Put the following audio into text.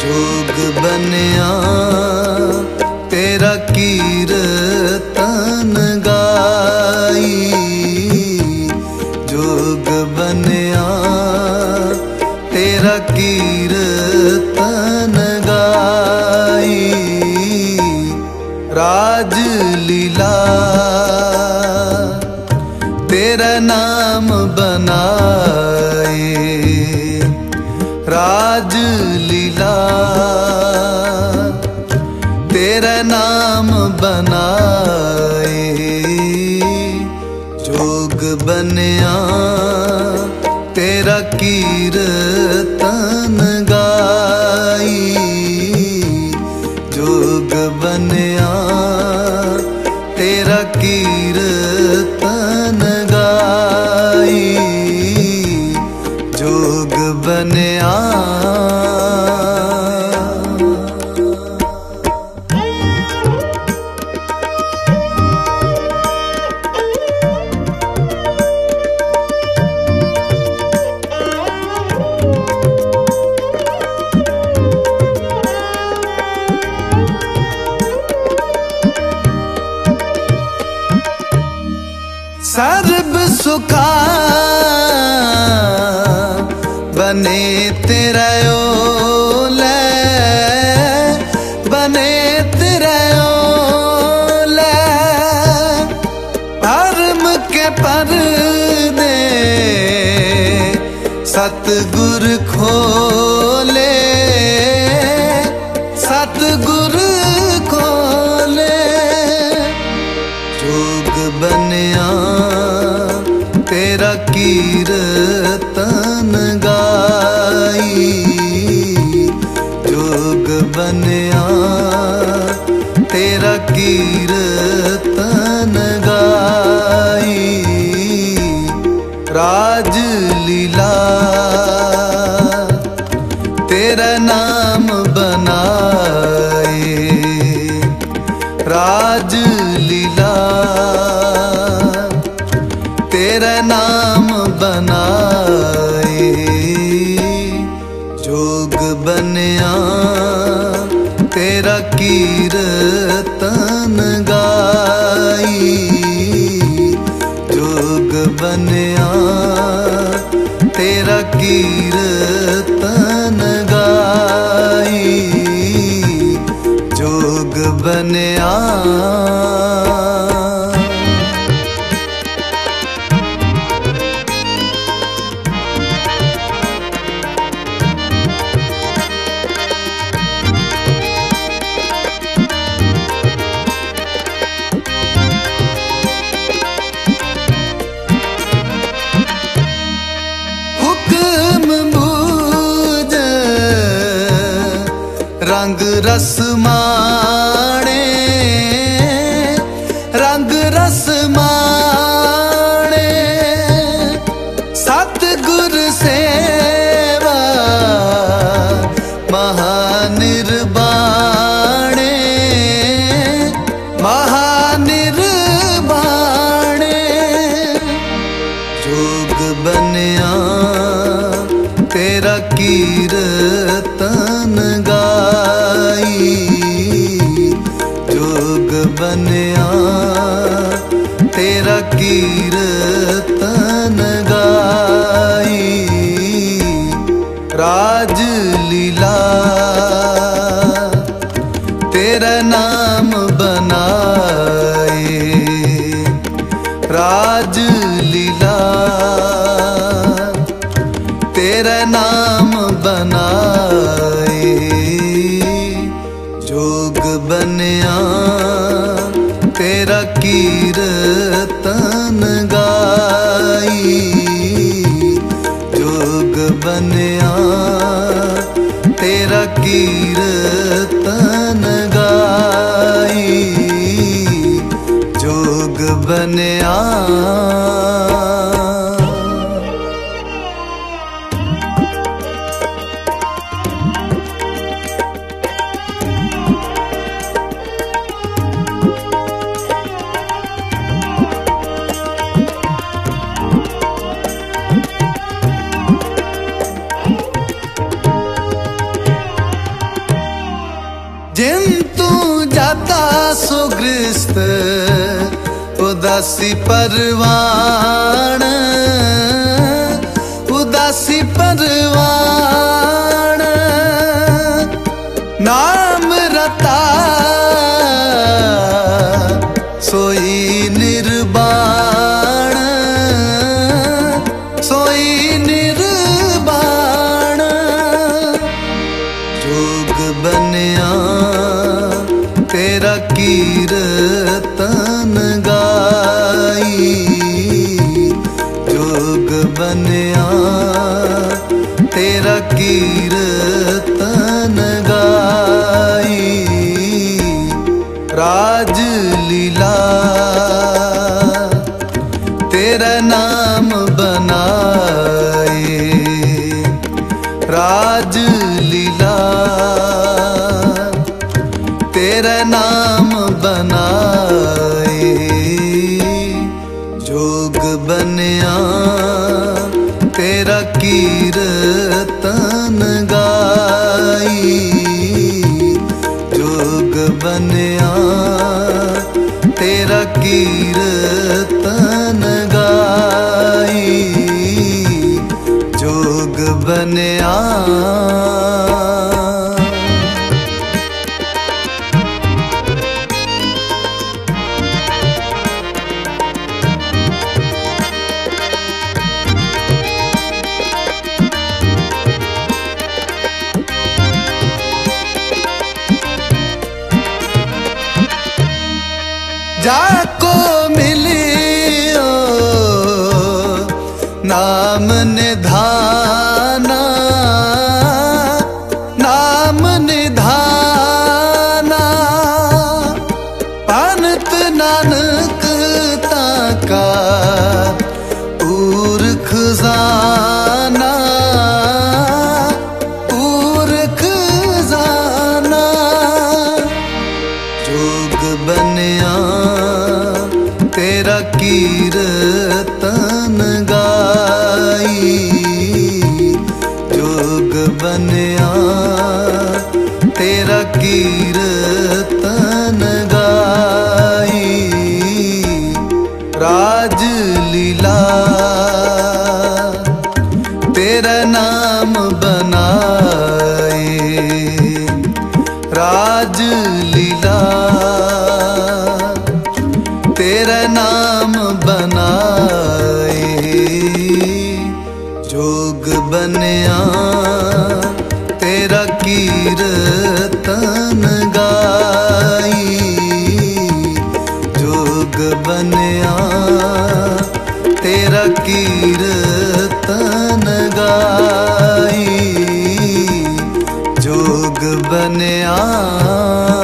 जोग बनिया तेरा कीर्तन गाई, जोग बनिया तेरा कीर्तन गाई। राज लीला तेरा नाम बनाए, राज लीला तेरा नाम बनाए। जोग बनिया तेरा कीर्तन गाई, जोग बनिया तेरा कीर्तन गाई, जोग बनिया। सर्ब सुखा बने तेरा ओले, बने तेरा ओले। धर्म के पर्दे सतगुर खोले, सतगुर खोले। जोग बनिया तेरा कीर्तन गाई, जोग बनिया तेरा कीर्तन गाई। राज लीला तेरा नाम बनाए, राज लीला तेरा नाम बनाए। जोग बनिया तेरा कीर्तन गाई, जोग बनिया तेरा कीर्तन गाई, जोग बनिया। रंग रस माणे, रंग रस माणे। सतगुर सेवा महानिर्वाणे, महानिर्वाणे। जोग बनिया तेरा कीर्तन गाई, जोग बनिया तेरा कीर्तन गाई। राज लीला तेरा नाम बनाए, राज लीला तेरा नाम बनाए। जोग बनिया तेरा कीर्तन गाई, जोग बनिया तेरा कीर्तन गाई, जोग बनिया। ग्रस्त उदासी परवान, उदासी परवान नाम रता सोई निर्वाण, सोई निर्वाण। जोग बनिया तेरा कीर्तन गाई, जोग बनिया तेरा कीर्तन गाई। राज लीला तेरा नाम बनाए, राज लीला तेरा नाम बनाए। जोग बनिया तेरा कीर्तन गाई, जोग बनिया तेरा कीर्तन गाई, जोग बनिया। जाको मिलियो नाम निधाना, नाम निधाना। पंत नानक ताका पूरख जाना, पूरख जाना। जोग बनिया तेरा कीर्तन गाई, जोग बनिया तेरा कीर्तन गाई। राज लीला तेरा नाम बनाए, राज लीला तेरा नाम बनाए। जोग बनिया तेरा कीर्तन गाई, जोग बनिया तेरा कीर्तन गाई, जोग बनिया।